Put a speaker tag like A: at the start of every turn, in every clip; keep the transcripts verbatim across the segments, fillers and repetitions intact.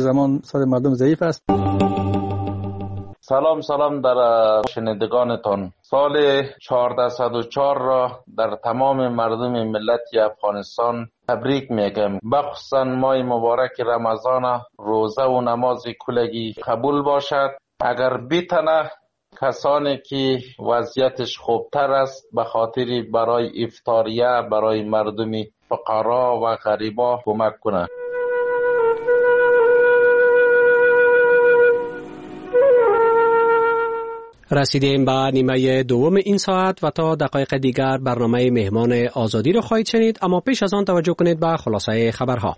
A: زمان صد مردم ضعیف است.
B: سلام سلام در شنیدگانتان. سال چهارصد و چهار را در تمام مردم ملت افغانستان تبریک میگم. بخصوصا ماه مبارک رمضان، روزه و نماز کلگی قبول باشد. اگر بیتنه کسانی که وضعیتش خوبتر است به خاطر برای افطاریه برای مردم فقرا و غریبا کمک کنه.
C: رسیدیم به نیمه دوم این ساعت و تا دقایق دیگر برنامه مهمان آزادی رو خواهید شنید، اما پیش از آن توجه کنید به خلاصه خبرها.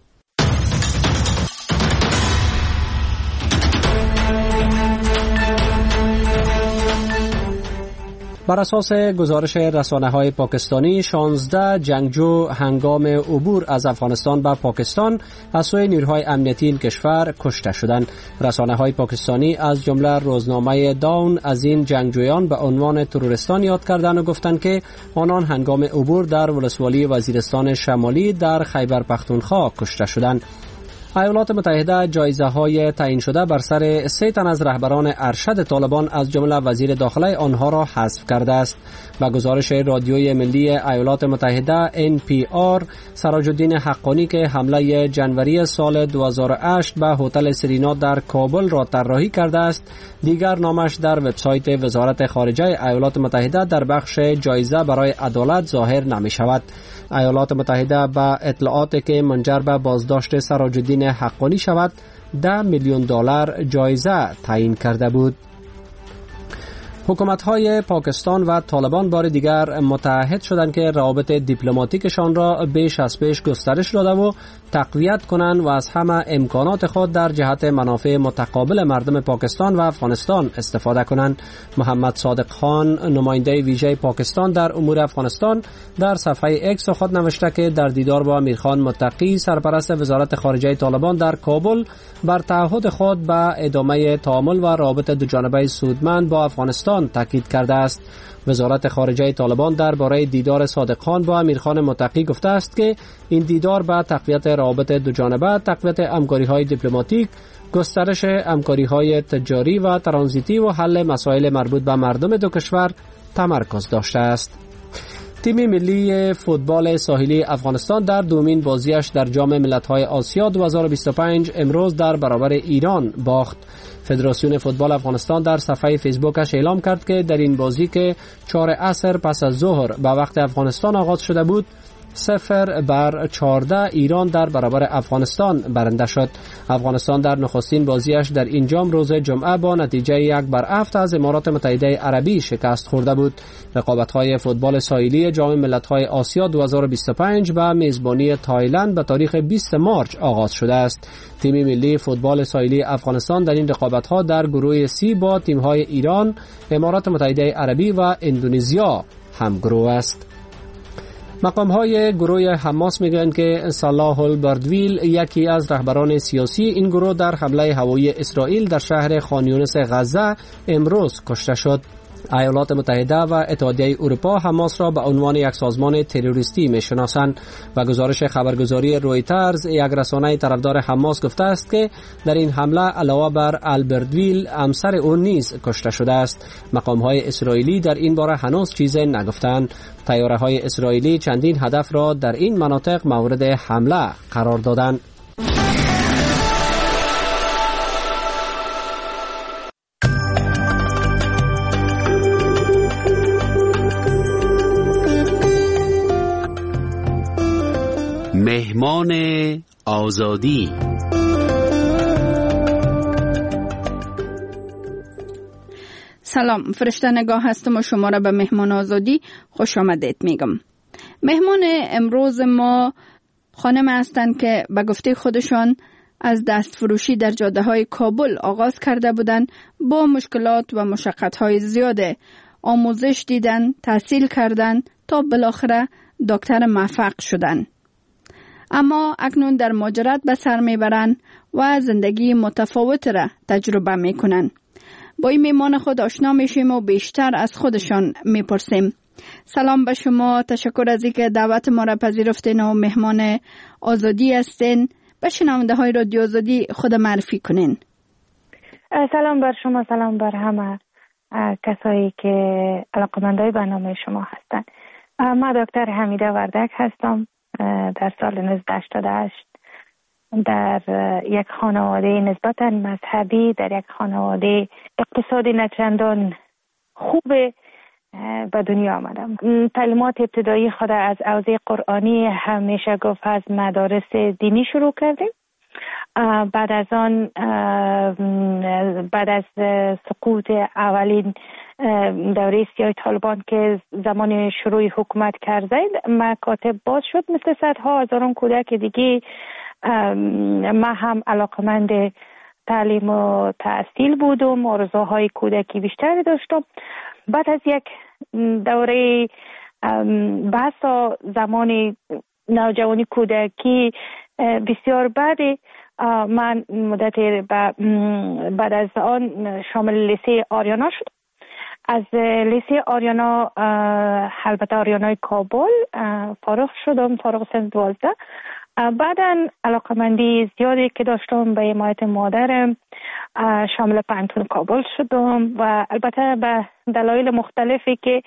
C: بر اساس گزارش رسانه‌های پاکستانی، شانزده جنگجو هنگام عبور از افغانستان به پاکستان از سوی نیروهای امنیتی این کشور کشته شدند. رسانه‌های پاکستانی از جمله روزنامه داون از این جنگجویان به عنوان تروریستان یاد کردند و گفتند که آنان هنگام عبور در ولسوالی وزیرستان شمالی در خیبر پختونخوا کشته شدند. ایالات متحده جایزه های تعیین شده بر سر سه تن از رهبران ارشد طالبان از جمله وزیر داخله آنها را حذف کرده است. با گزارش رادیوی ملی ایالات متحده ان پی آر، سراج الدین حقانی که حمله جنوری سال دو هزار و هشت به هتل سرینا در کابل را طراحی کرده است، دیگر نامش در وبسایت وزارت خارجه ایالات متحده در بخش جایزه برای عدالت ظاهر نمی شود. ایالات متحده با اطلاعاتی که منجر به بازداشت سراج الدین حقانی شود ده میلیون دلار جایزه تعیین کرده بود. حکومت‌های پاکستان و طالبان بار دیگر متحد شدند که روابط دیپلماتیکشان را بیش از پیش گسترش داده و تقویت کنند و از همه امکانات خود در جهت منافع متقابل مردم پاکستان و افغانستان استفاده کنند. محمد صادق خان، نماینده ویژه پاکستان در امور افغانستان، در صفحه اکس خود نوشته که در دیدار با امیرخان متقی، سرپرست وزارت خارجه طالبان در کابل، بر تعهد خود به ادامه تعامل و روابط دوجانبه سودمند با افغانستان تاکید کرده است. وزارت خارجه طالبان درباره دیدار صادق خان با امیرخان متقی گفته است که این دیدار به تقویت روابط دوجانبه، تقویت همکاری‌های دیپلماتیک، گسترش همکاری‌های تجاری و ترانزیتی و حل مسائل مربوط به مردم دو کشور تمرکز داشته است. تیم ملی فوتبال ساحلی افغانستان در دومین بازیش در جام ملت‌های آسیا دو هزار و بیست و پنج امروز در برابر ایران باخت. فدراسیون فوتبال افغانستان در صفحه فیسبوکش اعلام کرد که در این بازی که چهار عصر پس از ظهر به وقت افغانستان آغاز شده بود، صفر بر چهارده ایران در برابر افغانستان برنده شد. افغانستان در نخستین بازیش در این جام روز جمعه با نتیجه یک بر هفت از امارات متحده عربی شکست خورده بود. رقابت‌های فوتبال ساحلی جام ملت‌های آسیا دو هزار و بیست و پنج به میزبانی تایلند به تاریخ بیست مارس آغاز شده است. تیم ملی فوتبال ساحلی افغانستان در این رقابت‌ها در گروه سی با تیم‌های ایران، امارات متحده عربی و اندونزیا همگروه است. مقام‌های گروه حماس میگویند که صلاح البردویل، یکی از رهبران سیاسی این گروه، در حمله هوایی اسرائیل در شهر خان یونس غزه امروز کشته شد. ایالات متحده و اتحادیه اروپا حماس را به عنوان یک سازمان تروریستی میشناسند و گزارش خبرگزاری رویترز، یک رسانه طرفدار حماس، گفته است که در این حمله علاوه بر البردویل همسر او نیز کشته شده است. مقام‌های اسرائیلی در این باره هنوز چیزی نگفتند. طیاره‌های اسرائیلی چندین هدف را در این مناطق مورد حمله قرار دادند.
D: مهمان آزادی.
E: سلام، فرشته نگاه هستم و شما را به مهمان آزادی خوش آمدید میگم. مهمان امروز ما خانم هستند که به گفته خودشان از دست فروشی در جاده های کابل آغاز کرده بودند. با مشکلات و مشقت های زیاده آموزش دیدن، تحصیل کردن تا بالاخره دکتر موفق شدن. اما اکنون در مهاجرت به سر میبرند و زندگی متفاوت را تجربه میکنند. با این میمان خود آشنا میشیم و بیشتر از خودشان میپرسیم. سلام به شما، تشکر از اینکه دعوت ما را پذیرفتین و مهمان آزادی هستین. به شنونده های رادیو آزادی خود معرفی کنین.
A: سلام بر شما، سلام بر همه کسایی که علاقه‌مندای برنامه شما هستند. من دکتر حمیده وردک هستم. در سال نوزده هشتاد و هشت در یک خانواده نسبتاً مذهبی، در یک خانواده اقتصادی نچندان خوب به دنیا آمدم. تعلیمات ابتدایی خود از حوزه قرآنی همیشه گفت از مدارس دینی شروع کردیم. بعد از آن بعد از سقوط اولین دوره سیاه طالبان که زمان شروع حکومت کرد، مکاتب باز شد مثل صدها هزاران کودک دیگه. ما هم علاقمند تعلیم و تحصیل بودم، آرزوهای کودکی بیشتری داشتم. بعد از یک دوره بحث زمان نوجوانی کودکی بسیار بعد، من مدت بعد از آن شامل لیسه آریانا شدم. از لیسه آریانا، البته آریانای کابل، فارغ شدم، فارغ سن دوازده. بعداً علاقمندی زیادی که داشتم به حمایت مادرم شامل پانتون کابل شدم و البته به دلایل مختلفی که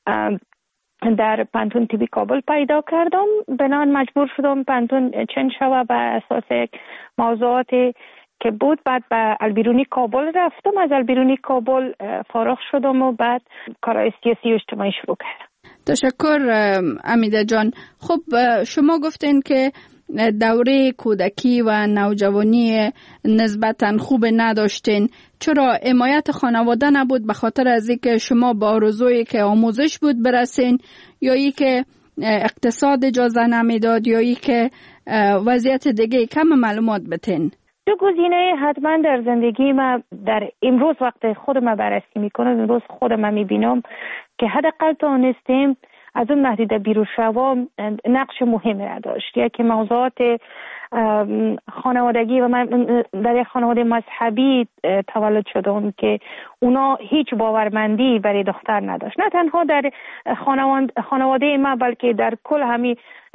A: در پانتون تیبی کابل پیدا کردم، بنان مجبور شدم پانتون چنج شوه به اساس موضوعاتی که بود. بعد به البیرونی کابل رفتم، از البیرونی کابل فارغ شدم و بعد کارهای سیاسی و اجتماعی شروع کردم.
E: تشکر امیده جان. خب شما گفتین که دوره کودکی و نوجوانی نسبتاً خوب نداشتین. چرا حمایت خانواده نبود؟ به خاطر از اینکه شما با آرزویی که آموزش بود برسین، یا ای که اقتصاد اجازه نمیداد، یا ای که وضعیت دیگه؟ کم معلومات بتین.
A: دو گزینه حتما در زندگی ما در امروز وقت خود ما بررسی میکنم، امروز خود ما میبینم که حداقل تونستیم از اون محدوده بیرون شوم نقش مهمی را داشت. یکی موضوعات خانوادگی و من در یک خانواده مذهبی تولد شدم که اونا هیچ باورمندی برای دختر نداشت، نه تنها در خانواده ما بلکه در کل همین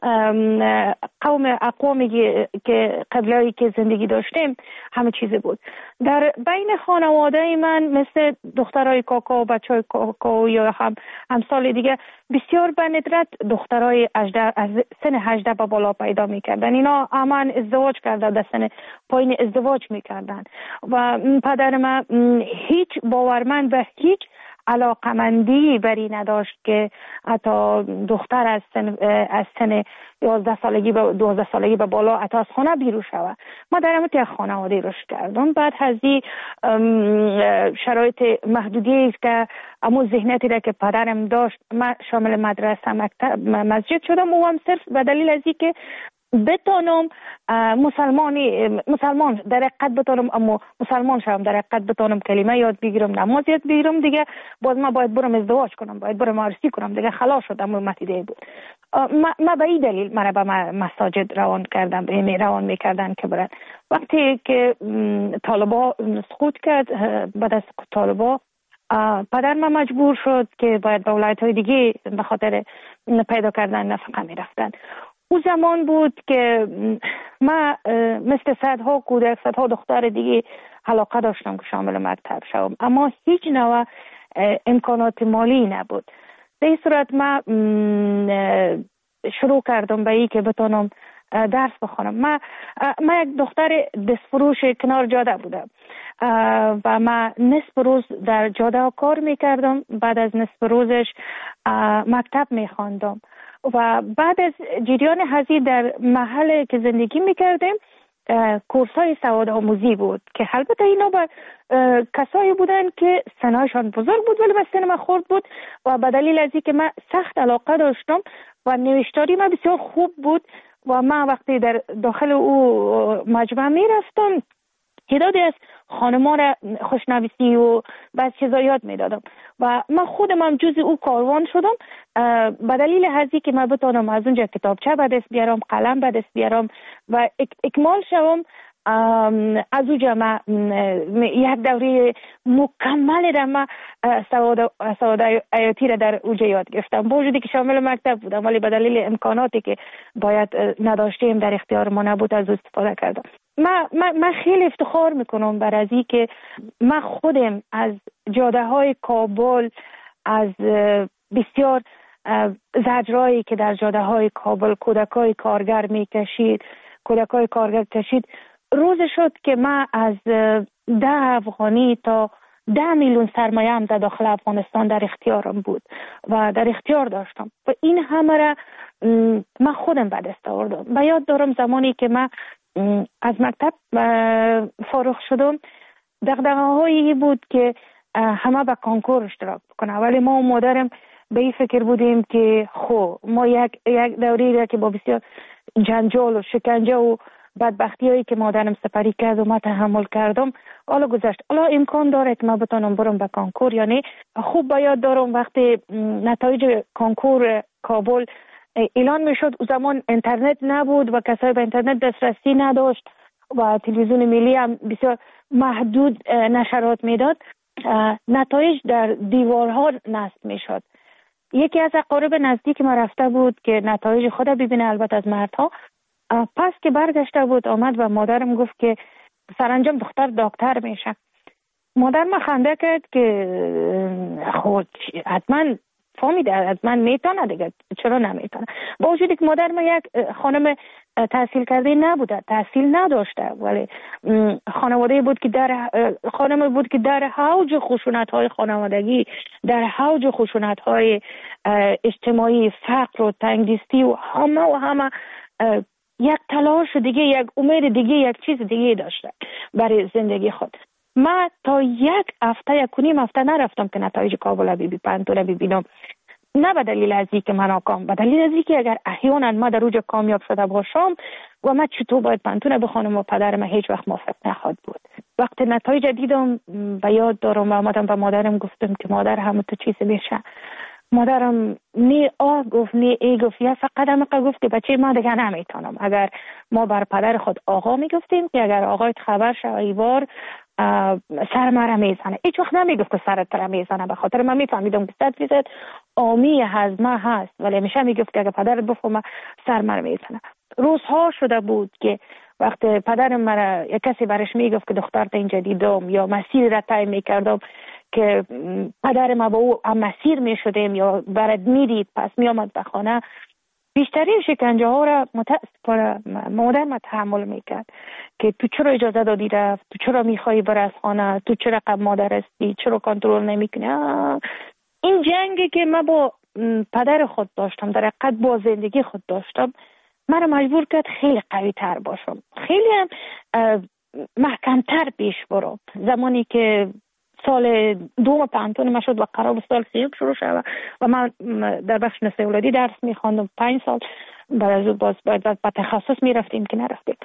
A: قوم اقوامی که قبلایی که زندگی داشتیم همه چیزی بود. در بین خانواده من مثل دخترای کاکا و بچهای کاکا یا هم همسال دیگه بسیار به ندرت دخترای از سن هجده به بالا پیدا میکردن. اینا همان ازدواج کرده، در سن پایین ازدواج میکردن و پدر من هیچ باورمند به هیچ علاقمندی بری نداشت که حتی دختر از سن از سن یازده سالگی به دوازده سالگی به بالا حتی از خانه بیرون شود. ما در همون یک خانواده رشد کردم. بعد از این شرایط محدودی که اما ذهنیتی را که پدرم داشت، من شامل مدرسه، مکتب، مسجد شدم و هم صرف به دلیل از اینکه بتانم مسلمانی مسلمان در حقیقت بتانم، اما مسلمان شوم، در حقیقت بتانم کلمه یاد بگیرم، نماز یاد بگیرم، دیگه باز ما باید برم ازدواج کنم، باید برم عروسی کنم، دیگه خلاص شدم. متیده بود. ما, ما به این دلیل مرا به مساجد روان کردم، به روان میکردن که برن. وقتی که طالبا سقوط کرد، بعد از سقوط طالبا پدر ما مجبور شد که باید به ولایت‌های دیگه به خاطر پیدا کردن نفقه میرفتن. او زمان بود که ما مثل صدها کودک، صدها دختر دیگه علاقه داشتم که شامل مکتب شوم، اما هیچ نوع امکانات مالی نبود. در این صورت ما شروع کردم به این که بتونم درس بخونم. ما ما یک دختر دستفروش کنار جاده بودم و ما نصف روز در جاده کار میکردم، بعد از نصف روزش مکتب میخواندم و بعد از جریان هزی در محل که زندگی میکردیم کورس های سواد آموزی بود که البته اینا با کسایی بودن که سنایشان بزرگ بود ولی به سن من خورد بود و به دلیل از اینکه من سخت علاقه داشتم و نوشتاری من بسیار خوب بود و من وقتی در داخل او مجمع میرفتم تعدادی از خانم‌ها را خوشنویسی و بعض چیزا یاد میدادم و من خودم هم جز او کاروان شدم به دلیل هزی که من بتونم از اونجا کتابچه به دست بیارم، قلم به دست بیارم و اک اکمال شوم از اوجا ما یک دوره مکمل را ما سواد سواد آیاتی را در اوجا یاد گرفتم، با وجودی که شامل مکتب بودم ولی به دلیل امکاناتی که باید نداشتیم در اختیار ما نبود از استفاده کردم. ما من خیلی افتخار میکنم بر از این که ما خودم از جاده های کابل، از بسیار زجرایی که در جاده های کابل کودکای کارگر میکشید کودکای کارگر کشید روز شد که ما از ده افغانی تا ده میلیون سرمایه هم در داخل افغانستان در اختیارم بود و در اختیار داشتم و این همه را من خودم به دست آوردم. و یاد دارم زمانی که من از مکتب فارغ شدم دغدغه هایی بود که همه به کنکور اشتراک بکنه، ولی ما و مادرم به این فکر بودیم که خب ما یک یک دوری را که با بسیار جنجال و شکنجه و بدبختی هایی که مادرم سپری کرد و ما تحمل کردم حالا گذشت، حالا امکان داره که ما بتونم برم به کنکور یا نه. خوب به یاد دارم وقتی نتایج کنکور کابل اعلان میشد، او زمان اینترنت نبود و کسایی به اینترنت دسترسی نداشت و تلویزیون ملی هم بسیار محدود نشرات میداد. نتایج در دیوارها نصب میشد. یکی از اقارب نزدیک ما رفته بود که نتایج خود ببینه، البته از مردها. پس که برگشته بود آمد و مادرم گفت که سرانجام دختر دکتر میشه. مادر ما خنده کرد که خود حتما فهمیده حتما میتونه دیگه، چرا نمیتونه؟ با وجودی که مادر ما یک خانم تحصیل کرده نبوده، تحصیل نداشته، ولی خانواده بود که در خانم بود که در حوج خشونت های خانوادگی، در حوج خشونت های اجتماعی، فقر و تنگدستی و همه و همه یک تلاش دیگه، یک امید دیگه، یک چیز دیگه داشته برای زندگی خود. من تا یک هفته یک کنیم هفته نرفتم که نتایج کابل بی بی پنتون ببینم، نه به دلیل از اینکه من ناکام، به دلیل از اینکه اگر احیانا ما در اوج کامیاب شده باشم و من چطور باید پنتون بخونم و پدرم هیچ وقت موافق نخواهد بود. وقتی نتایج دیدم به یاد دارم و آمدم به مادرم گفتم که مادر همه تو چیز میشه. مادرم نی آه گفت نی ای گفت، یا فقط هم گفت که بچه ما دیگه نمیتونم. اگر ما بر پدر خود آقا میگفتیم که اگر آقایت خبر شه ایوار سر مرا میزنه، هیچ وقت نمیگفت که سرت را میزنه، به خاطر من میفهمیدم که صد فیصد آمی هضمه هست، ولی همیشه میگفت که اگر پدرت بفهمه سر مرا میزنه. روزها شده بود که وقت پدرم مرا یک کسی برش میگفت که دختر تا اینجا دیدم یا مسیر را طی میکردم که پدر ما با او هم مسیر میشدیم یا برد میدید پس میامد به خانه، بیشترین شکنجه ها را متاسفانه مادر ما تحمل میکرد که تو چرا اجازه دادی رفت، تو چرا میخوایی بر از خانه، تو چرا قبل مادر هستی، چرا کنترل نمیکنی. این جنگی که من با پدر خود داشتم، در حقیقت با زندگی خود داشتم، مرا مجبور کرد خیلی قوی تر باشم، خیلی هم محکمتر پیش برم. زمانی که سال دوم پنتون ما شد و قرار سال سیوم شروع شد و من در بخش نسل اولادی درس میخواندم، پنج سال بعد از باز باید با تخصص میرفتیم که نرفتیم.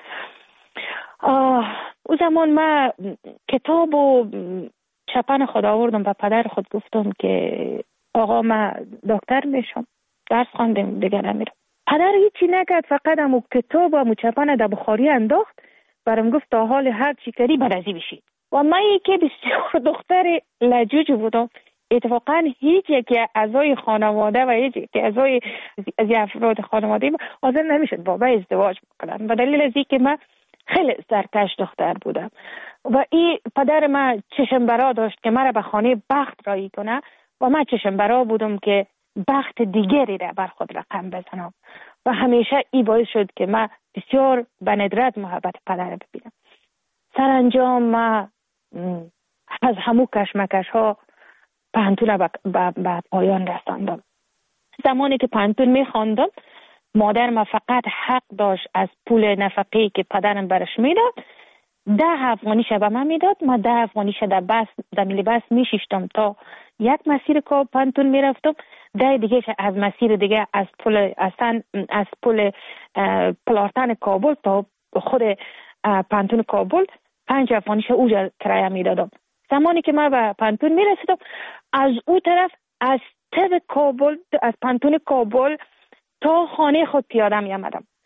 A: او زمان من کتاب و چپن خود آوردم و پدر خود گفتم که آقا من دکتر میشم، درس خواندم دیگه نمیرم. پدر هیچی نکرد، فقط همو کتاب و همو چپن در بخاری انداخت، برام گفت تا حال هر چی کردی برازی بشید. و من یکی بسیار دختر لجوج بودم، اتفاقا هیچ یکی اعضای خانواده و هیچ یکی اعضای از افراد خانواده حاضر نمیشد با من ازدواج بکنن، به دلیل از اینکه من خیلی سرکش دختر بودم و این پدر من چشم برا داشت که مرا به خانه بخت رایی کنه و من چشم برا بودم که بخت دیگری را بر خود رقم بزنم و همیشه این باعث شد که من بسیار به ندرت محبت پدر ببینم. سرانجام من از همو کشمکش ها پنتون به با پایان رساندم. زمانی که پنتون می خواندم مادر ما فقط حق داشت از پول نفقه‌ای که پدرم برش میداد ده افغانیش به من میداد، ما ده افغانیش در بس در ملی بس میشیشتم تا یک مسیر که پنتون میرفتم، ده دیگه از مسیر دیگه از پل اصلا از پل پلارتن کابل تا خود پنتون کابل پنج افغانیش اوجا کرایه میدادم. زمانی که من به پنتون میرسیدم از او طرف از تب کابل از پنتون کابل تا خانه خود پیاده می آمدم.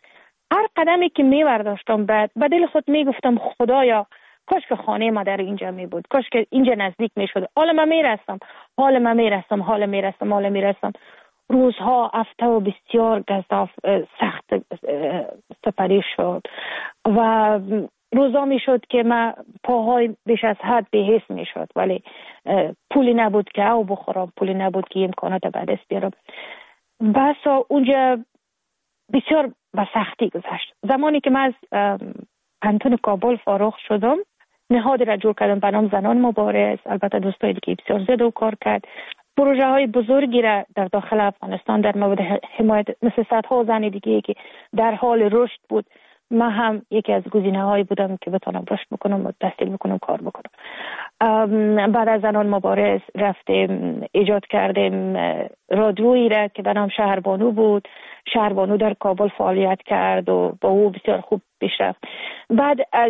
A: هر قدمی که می برداشتم بعد به دل خود می گفتم خدایا کاش که خانه ما در اینجا می بود، کاش که اینجا نزدیک می شد. حالا من می رستم حالا من می رستم حالا می رستم حالا می رستم روزها هفته و بسیار گزاف سخت سپری شد و روزا می شد که من پاهای بیش از حد به حس می شد، ولی پولی نبود که او بخورم، پولی نبود که امکانات به دست بیارم. بسا اونجا بسیار به سختی گذشت. زمانی که من از پانتون کابل فارغ شدم نهادی را جور کردم به نام زنان مبارز. البته دوستای دیگه بسیار زیاده و کار کرد. پروژه های بزرگی را در داخل افغانستان در مورد حمایت مثل صدها زن دیگه که در حال رشد بود، من هم یکی از گزینه هایی بودم که بتونم رشد بکنم و تحصیل بکنم کار بکنم. بعد از زنان مبارز رفتیم ایجاد کردیم رادیویی را که به نام شهربانو بود. شهربانو در کابل فعالیت کرد و با او بسیار خوب پیش رفت. بعد از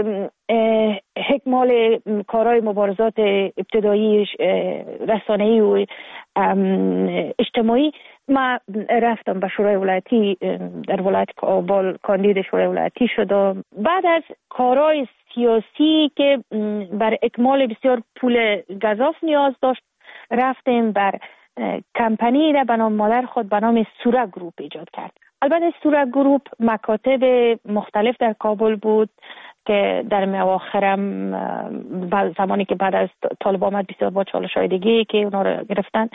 A: اکمال کارهای مبارزات ابتدایی رسانه‌ای و اجتماعی ما رفتم به شورای ولایتی در ولایت کابل کاندید شورای ولایتی شدم. بعد از کارهای سیاسی که بر اکمال بسیار پول گزاف نیاز داشت رفتیم بر کمپانی را به نام مادر خود به نام سوره گروپ ایجاد کرد. البته سوره گروپ مکاتب مختلف در کابل بود که در مواخرم زمانی که بعد از طالب آمد بسیار با چالش‌های دیگه که اونا رو گرفتن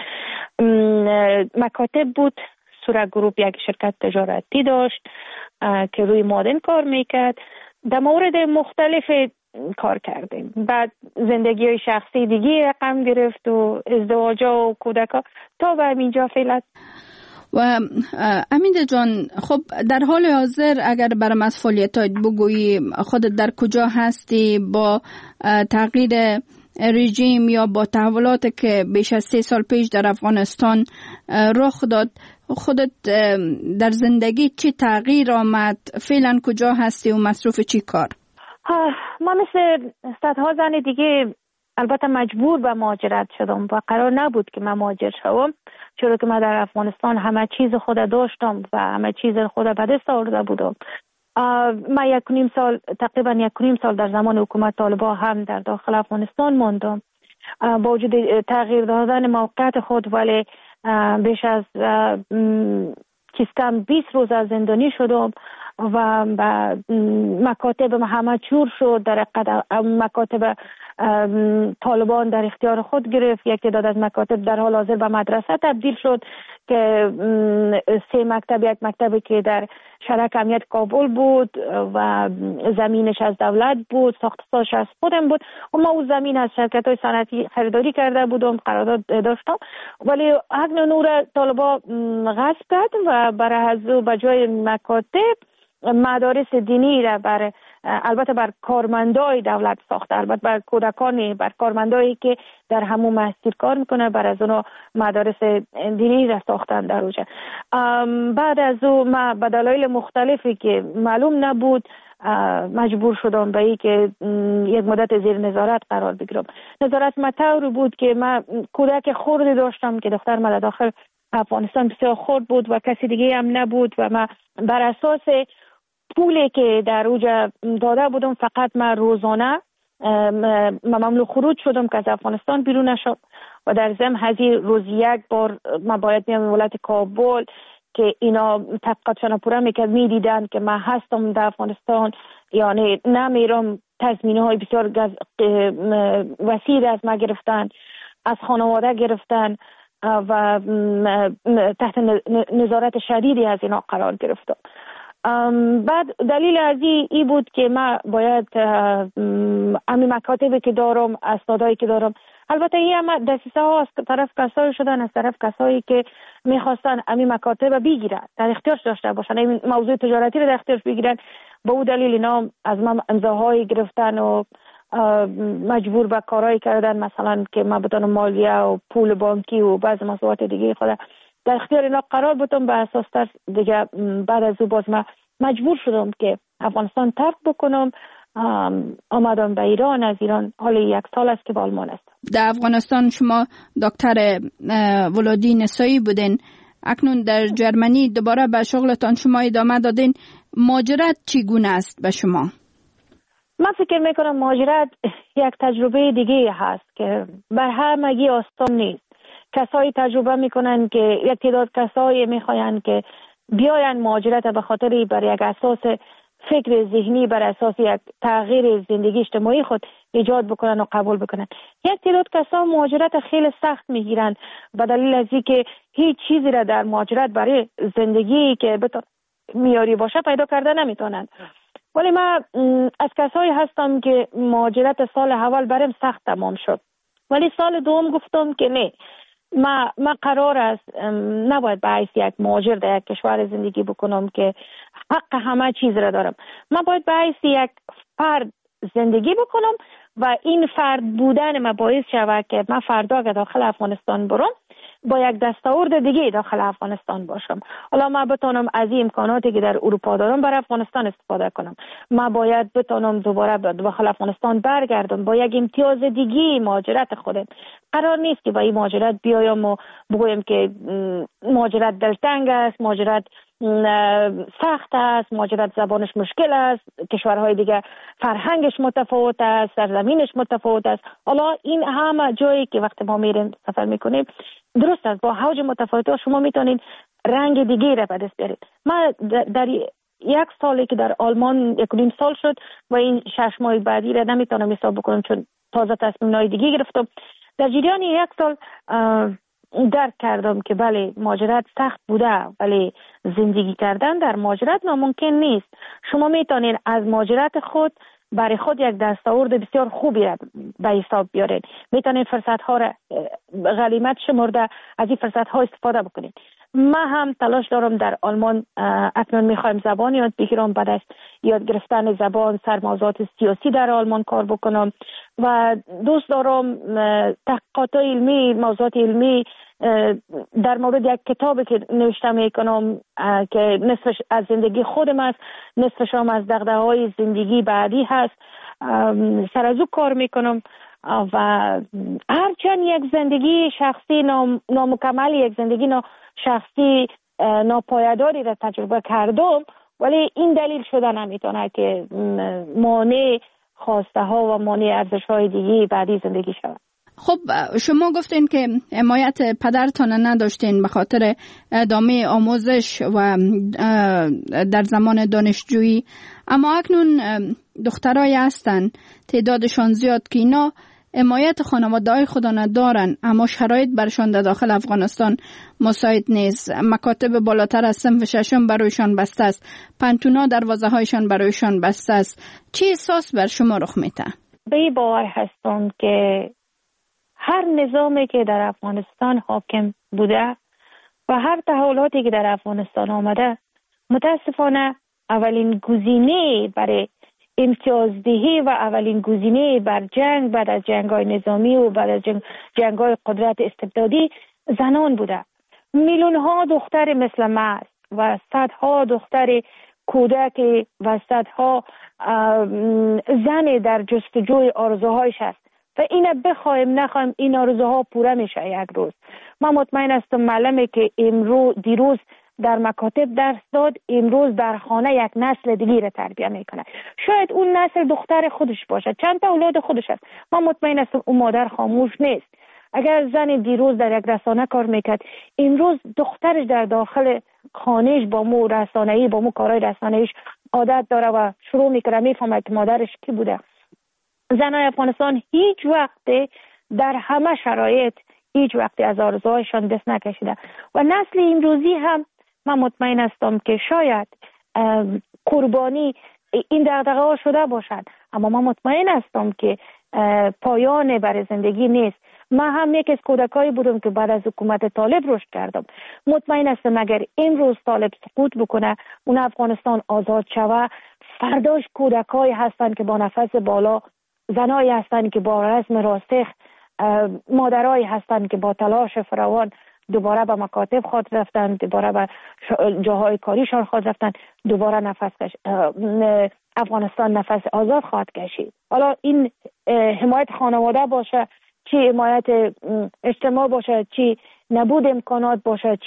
A: مکاتب بود. سوره گروپ یک شرکت تجارتی داشت که روی مادن کار میکرد. در مورد مختلف کار کردیم. بعد زندگی های شخصی دیگه رقم گرفت و ازدواج و کودکا تا به اینجا فعلا.
E: و امینده جان، خب در حال حاضر اگر برام از فعالیتات بگویی خودت در کجا هستی با تغییر رژیم یا با تحولاتی که بیش از سه سال پیش در افغانستان رخ داد، خودت در زندگی چی تغییر آمد؟ فعلا کجا هستی و مصروف چی کار؟
A: ما مثل صدها زن دیگه البته مجبور به مهاجرت شدم و قرار نبود که من مهاجر شوم، چرا که من در افغانستان همه چیز خود داشتم و همه چیز خود به دست آورده بودم. من یک و نیم سال تقریبا یک و نیم سال در زمان حکومت طالبان هم در داخل افغانستان ماندم. با وجود تغییر دادن موقعیت خود ولی بیش از کم بیست روز از زندانی شدم و مکاتب همه چور شد. در مکاتب طالبان در اختیار خود گرفت. یک تعداد از مکاتب در حال حاضر به مدرسه تبدیل شد که سه مکتب، یک مکتبی که در شرک امنیت کابل بود و زمینش از دولت بود، ساختش از خودم بود و ما اون زمین از شرکت های صنعتی خریداری کرده بودم، قرارداد داشتم، ولی حق نور طالبان غصب کرد و برای از به جای مکاتب مدارس دینی را بر البته بر کارمندای دولت ساخته، البته بر کودکانی، بر کارمندایی که در همون مسجد کار میکنه، بر از اونها مدارس دینی را ساختن در اونجا. بعد از اون ما به دلایل مختلفی که معلوم نبود مجبور شدم به این که یک مدت زیر نظارت قرار بگیرم. نظارت مطور بود که من کودک خردی داشتم که دختر من داخل افغانستان بسیار خرد بود و کسی دیگه هم نبود و من بر اساس پولی که در اوجا داده بودم فقط من روزانه ممنوع خروج شدم که از افغانستان بیرون نشم و در ضمن هزی روز یک بار من باید میام ولایت کابل که اینا تحقیقاتشان پورا میکرد، میدیدن که من هستم در افغانستان یعنی نمیرم. تضمینه های بسیار وسیع از ما گرفتن، از خانواده گرفتن و تحت نظارت شدیدی از اینا قرار گرفتم. بعد دلیل از ای بود که من باید امی مکاتبی که دارم، اسنادایی که دارم، البته این هم دسیسه ها از طرف کسایی شدن، از طرف کسایی که میخواستن امی مکاتب بگیرن، در اختیارش داشته باشن، این موضوع تجارتی رو در اختیارش بگیرن. با او دلیل اینا از من امضاهایی گرفتن و مجبور به کارهایی کردن، مثلا که من بتونم مالیه و پول بانکی و بعض مسئولیت دیگه خود در اختیار اینا قرار بودم. به اساس تر دیگه بعد از او باز من مجبور شدم که افغانستان ترک بکنم. آمدم به ایران. از ایران حالا یک سال است که با آلمان هستم.
E: در افغانستان شما دکتر ولادی نسایی بودین. اکنون در جرمنی دوباره به شغلتان شما ادامه دادین. مهاجرت چگونه است به شما؟
A: من فکر میکنم مهاجرت یک تجربه دیگه هست که بر همگی آسان نیست. کسایی تجربه میکنن که یک تعداد کسایی میخواین که بیاین مهاجرت به خاطر بر یک اساس فکر ذهنی، بر اساس یک تغییر زندگی اجتماعی خود ایجاد بکنن و قبول بکنن. یک تعداد کسا مهاجرت خیلی سخت میگیرن به دلیل از اینکه هیچ چیزی را در مهاجرت برای زندگی که بتونه میاری باشه پیدا کرده نمیتونن. ولی من از کسایی هستم که مهاجرت سال اول برام سخت تمام شد، ولی سال دوم گفتم که نه، ما ما قرار است نباید به حیث یک مهاجر در یک کشور زندگی بکنم که حق همه چیز را دارم. ما باید به حیث یک فرد زندگی بکنم و این فرد بودن ما باعث شود که من فردا اگر داخل افغانستان برم با یک دستاورد دیگه داخل افغانستان باشم. حالا ما بتونم از این امکاناتی که در اروپا دارم بر افغانستان استفاده کنم. ما باید بتونم دوباره داخل افغانستان برگردم با یک امتیاز دیگه مهاجرت خودم. قرار نیست که با این مهاجرت بیایم و بگویم که مهاجرت دلتنگ است، مهاجرت سخت است، مهاجرت زبانش مشکل است، کشورهای دیگه فرهنگش متفاوت است، سرزمینش متفاوت است. حالا این همه جایی که وقتی ما میریم سفر میکنیم درست است، با حوج متفاوت شما میتونید رنگ دیگه را به دست بیارید. من در یک سالی که در آلمان یک نیم سال شد و این شش ماه بعدی را نمیتونم حساب بکنم چون تازه تصمیم‌های دیگه گرفتم. در جریان یک سال درک کردم که بله مهاجرت سخت بوده، ولی زندگی کردن در مهاجرت ناممکن نیست. شما میتونید از مهاجرت خود برای خود یک دستاورد بسیار خوبی را به حساب بیارید. میتونید فرصت ها را غنیمت شمرده از این فرصت ها استفاده بکنید. من هم تلاش دارم در آلمان اکنون میخوایم زبان یاد بگیرم، بعد از یاد گرفتن زبان سر موضوعات سیاسی در آلمان کار بکنم و دوست دارم تحقیقات علمی، موضوعات علمی در مورد یک کتابی که نوشته میکنم که نصفش از زندگی خودم است، نصفش هم از دغدغه‌های زندگی بعدی هست، سر از او کار میکنم و هرچند یک زندگی شخصی نامکمل، یک زندگی شخصی ناپایداری را تجربه کردم، ولی این دلیل شده نمیتونه که مانع خواسته ها و مانع ارزش های دیگه بعدی زندگی شود.
E: خب شما گفتین که حمایت پدرتان نداشتین به خاطر ادامه آموزش و در زمان دانشجویی، اما اکنون دخترای هستن تعدادشان زیاد که اینا حمایت خانواده‌های خود ندارن، اما شرایط برشان در داخل افغانستان مساعد نیست. مکاتب بالاتر از صنف ششم برایشان بسته است، پنتونا دروازه‌هایشان برایشان بسته است. چه احساس بر شما رخ میده؟
A: به این باور هستم که هر نظامی که در افغانستان حاکم بوده و هر تحولاتی که در افغانستان آمده متاسفانه اولین گزینه برای امتیازدهی و اولین گزینه بر جنگ بعد از جنگ‌های نظامی و بعد از جنگ جنگ‌های قدرت استبدادی زنان بوده. میلیون ها دختر مثل ما است و صدها دختر کودک و صدها زن در جستجوی آرزوهایش است و اینا بخوایم نخوایم این آرزوها پوره میشه یک روز. من مطمئن هستم معلمی که امروز دیروز در مکاتب درس داد امروز در خانه یک نسل دیگه را تربیت میکنه. شاید اون نسل دختر خودش باشه، چند تا اولاد خودش است. من مطمئن هستم اون مادر خاموش نیست. اگر زن دیروز در یک رسانه کار میکرد امروز دخترش در داخل خانهش با مو رسانه‌ای با مو کارهای رسانه‌ایش عادت داره و شروع میکنه میفهمه که مادرش کی بوده. زنای افغانستان هیچ وقت در همه شرایط هیچ وقت از آرزوهایشان دست نکشیده و نسل امروزی هم من مطمئن هستم که شاید قربانی این دغدغه ها شده باشد، اما من مطمئن هستم که پایان برای زندگی نیست. من هم یک از کودکایی بودم که بعد از حکومت طالب رشد کردم. مطمئن هستم اگر امروز طالب سقوط بکنه اون افغانستان آزاد شود، فرداش کودکایی هستند که با نفس بالا، زنایی هستند که با رزم راسخ، مادرایی هستند که با تلاش فراوان دوباره به مکاتب خود رفتن، دوباره به جاهای کاریشان خود رفتن، دوباره نفس کش... افغانستان نفس آزاد خواهد کشید. حالا این حمایت خانواده باشه، چی حمایت اجتماع باشه، چی نبود امکانات باشه، چی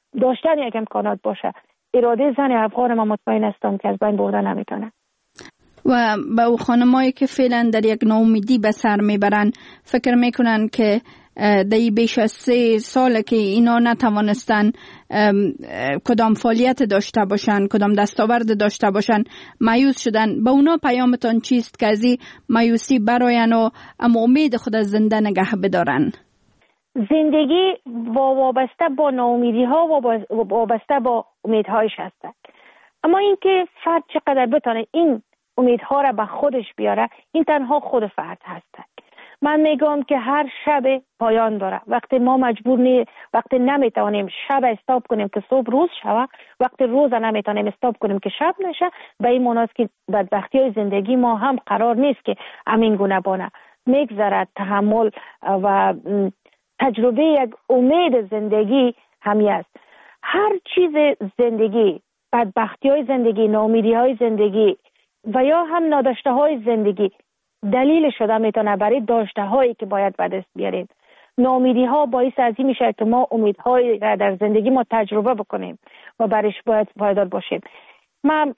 A: داشتن یک امکانات باشه، اراده زن افغان ما مطمئن هستم که از بین بردن نمیتونه.
E: و به او خانمایی که فعلا در یک ناامیدی به سر میبرن، فکر میکنن که در بیش از سه سال که اینا نتوانستن کدام فعالیت داشته باشن، کدام دستاورد داشته باشن، مایوس شدن، به اونا پیامتان چیست که از این مایوسی براین و اما امید خود از زنده نگه بدارن؟
A: زندگی وابسته با ناامیدی ها و وابسته با امیدهایش هست، اما اینکه فرد چقدر بتونه این امیدها را به خودش بیاره، این تنها خود فرد هست. من میگم که هر شب پایان داره. وقتی ما مجبور نی وقتی نمیتونیم شب استاپ کنیم که صبح روز شوه، وقتی روز نمیتونیم استاپ کنیم که شب نشه، به این مناسبت که بدبختی های زندگی ما هم قرار نیست که همین گونه بانه. میگذرد تحمل و تجربه یک امید زندگی همی است. هر چیز زندگی، بدبختی های زندگی، ناامیدی های زندگی و یا هم ناداشته های زندگی دلیل شده میتونه برای داشته هایی که باید به دست بیاریم. ناامیدی ها باعث از این میشه که ما امیدهای را در زندگی ما تجربه بکنیم و برایش باید پایدار باشیم. من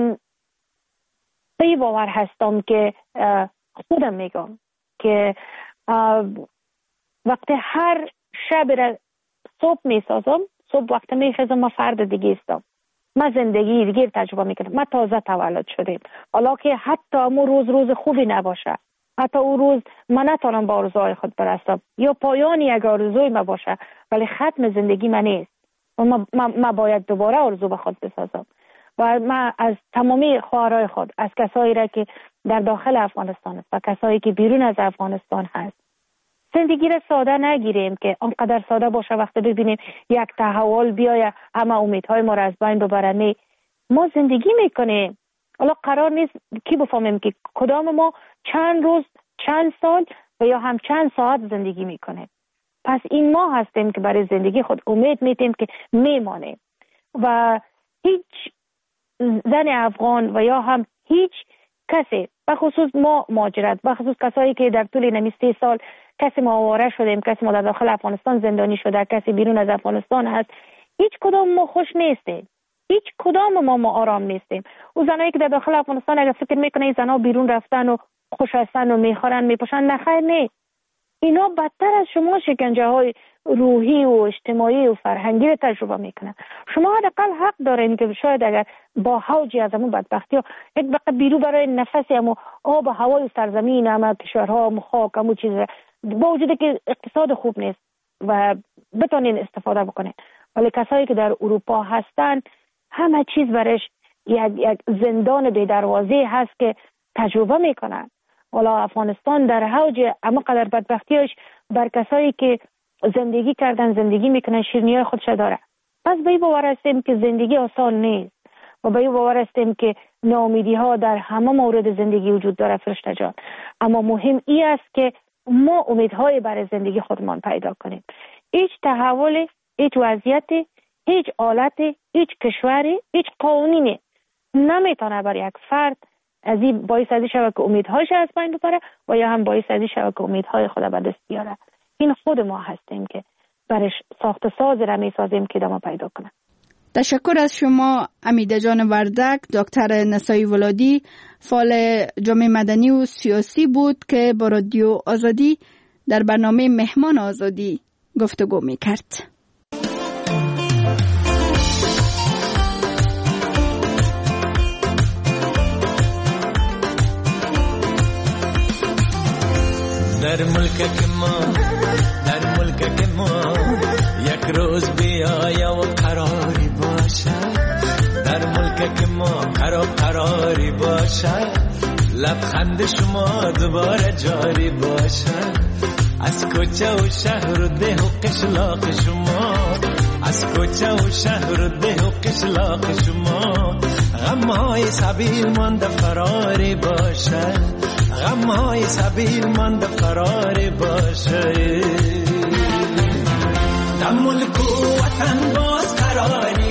A: به باور هستم که خودم میگم که وقتی هر شب را صبح میسازم، صبح وقتی میخیزم ما فرد دیگه استم، ما زندگی دیگه تجربه میکنم. ما تازه تولد شدیم، حالا که حتی امو روز روز خوبی نباشه، حتی اون روز من نتونم با آرزوهای خود برسم یا پایان یک آرزوی ما باشه، ولی ختم زندگی من نیست و ما, ما, ما باید دوباره آرزو به خود بسازم. و من از تمامی خواهرای خود، از کسایی را که در داخل افغانستان است و کسایی که بیرون از افغانستان هست، زندگی را ساده نگیریم که آنقدر ساده باشه وقتی ببینیم یک تحول بیایه همه امیدهای ما را از بین ببره. نه، ما زندگی میکنیم. حالا قرار نیست کی بفهمیم که کدام ما چند روز، چند سال و یا هم چند ساعت زندگی میکنیم. پس این ما هستیم که برای زندگی خود امید میتیم که میمانیم و هیچ زن افغان و یا هم هیچ کسی، بخصوص ما مهاجرت، بخصوص کسایی که در طول نمی سه سال کسی ما آواره شدیم، کسی ما در داخل افغانستان زندانی شده، کسی بیرون از افغانستان هست، هیچ کدام ما خوش نیستیم، هیچ کدام ما ما آرام نیستیم. او زنایی که در داخل افغانستان اگر فکر میکنه این زنها بیرون رفتن و خوش هستن و میخورن میپوشن، نخیر نه، اینا بدتر از شما شکنجه های روحی و اجتماعی و فرهنگی رو تجربه میکنن. شما حداقل حق دارین که شاید اگر با حوجی از همون بدبختی ها یک وقت بیرو برای نفسی همون آب و هوای سرزمین همه کشورها همون خاک همون چیز با وجود که اقتصاد خوب نیست و بتونین استفاده بکنین، ولی کسایی که در اروپا هستن همه چیز برش یک, یک زندان بی دروازه هست که تجربه میکنن. والا افغانستان در حوج اما قدر بدبختیش بر کسایی که زندگی کردن زندگی میکنن شیرینی‌های خودش داره. پس به این باور هستیم که زندگی آسان نیست و به این باور هستیم که ناامیدی ها در همه مورد زندگی وجود داره فرشته جان، اما مهم این است که ما امیدهای برای زندگی خودمان پیدا کنیم. هیچ تحول، هیچ وضعیت، هیچ حالت، هیچ کشوری، هیچ قانونی نمیتونه برای یک فرد از این باعث ازی شود که امیدهایش از بین ببره و یا هم باعث ازی شود که امیدهای خود به دست بیاره. این خود ما هستیم که برش ساخت ساز را میسازیم که ادامه پیدا کنه.
E: تشکر از شما امیده جان وردک. دکتر نسایی ولادی فعال جامعه مدنی و سیاسی بود که با رادیو آزادی در برنامه مهمان آزادی گفتگو میکرد.
F: در ملک ما در ملک ما یک روز بیایا و قراری باشه، در ملک ما قرار قراری باشه، لبخند شما دوباره جاری باشه، از کوچه و شهر و ده و قشلاق شما، از کوچه و شهر و ده و قشلاق شما، غمهای سبیل مانده فراری باشه، غمهای سبیل مانده فراری باشه، در ملک و وطن باز قراری